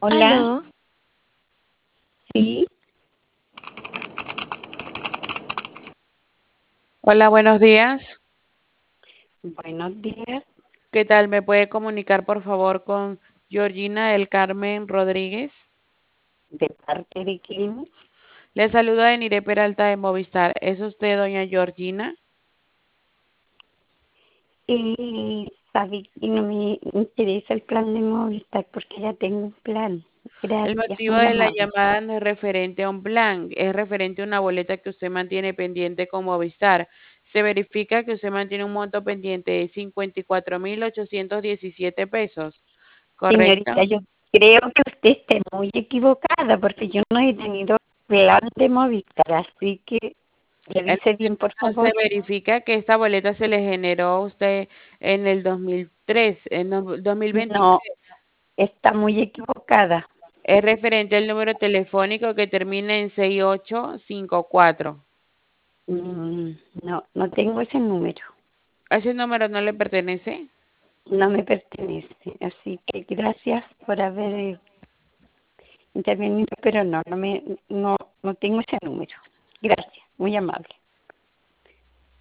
Hola, Aló, sí, Hola, buenos días. buenos días. ¿Qué tal? ¿Me puede comunicar por favor con Georgina del Carmen Rodríguez? ¿De parte de quién? Le saluda Nire Peralta de Movistar. ¿Es usted doña Georgina? Sabe que no me interesa el plan de Movistar porque ya tengo un plan. El Gracias, motivo muy de la amable. llamada no es referente a un plan, es referente a una boleta que usted mantiene pendiente con Movistar. Se verifica que usted mantiene un monto pendiente de 54.817 pesos, Señorita, ¿correcto? yo creo que usted está muy equivocada porque yo no he tenido plan de Movistar, así que En revise bien, por efecto, se favor. verifica que esta boleta se le generó a usted en el 2003, en 2023. No, está muy equivocada. Es referente al número telefónico que termina en 6854. Mm, no, no tengo ese número. ¿A ese número no le pertenece? No me pertenece. Así que gracias por haber intervenido, pero no tengo ese número. Gracias, muy amable.